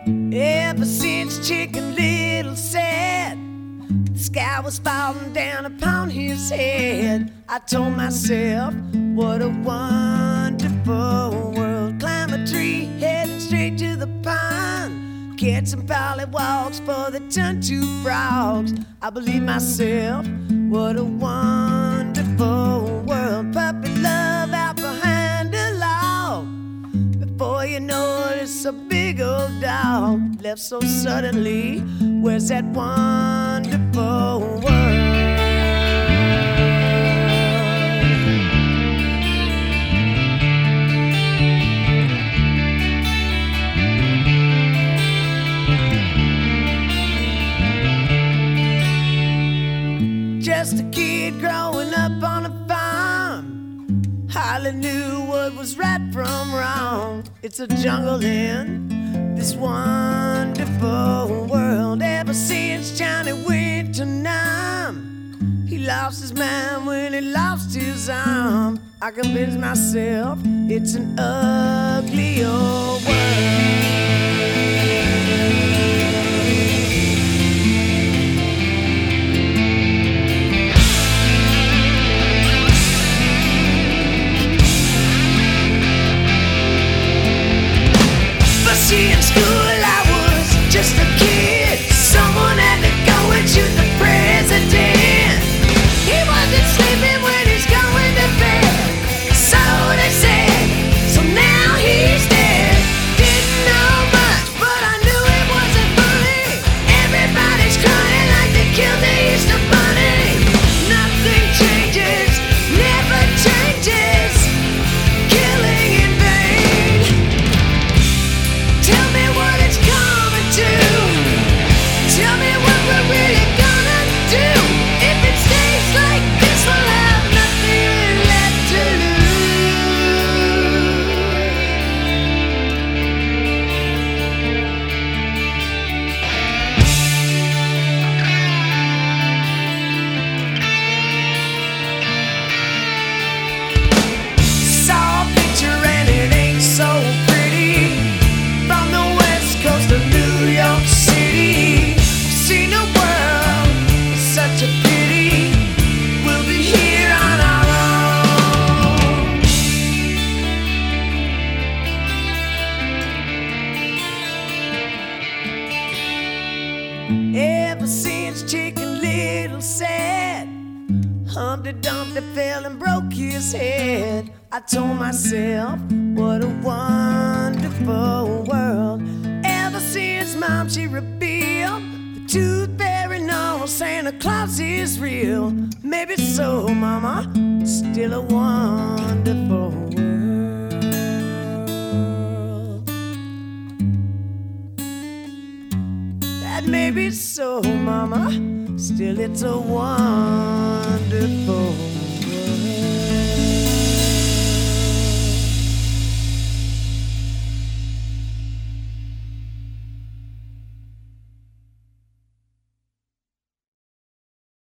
Ever since Chicken Little said the sky was falling down upon his head, I told myself, what a wonderful world. Climb a tree, heading straight to the pond, catch some pollywogs for the tuntu frogs. I believe myself, what a wonderful world. Puppy love out behind the log, before you know it, it's a big old dog left so suddenly. Where's that wonderful world? Just a kid growing up on a farm, hardly knew what was right from wrong. It's a jungle in this wonderful world. Ever since Johnny went to Nam, he lost his mind when he lost his arm. I convinced myself it's an ugly old world. See, in school I was just a kid. Someone had to go and shoot the president. He wasn't sleeping when he's going to bed, so they said. So now he's dead. Didn't know much, but I knew it wasn't funny. Everybody's crying like they killed the Easter bunny. Nothing changes, never changes. Killing in vain. Tell me what it's coming to. Tell me what we're really gonna do. If it stays like this, we'll have nothing left to lose. Saw a picture and it ain't so pretty, from the west coast of New York City. Seen a world, it's such a pity. We'll be here on our own. Ever since Chicken Little said Humpty Dumpty fell and broke his head, I told myself, what a wonderful world. Ever since Mom, she revealed the tooth fairy knows Santa Claus is real. Maybe so, Mama, it's still a wonderful world. That may be so, Mama, still it's a wonderful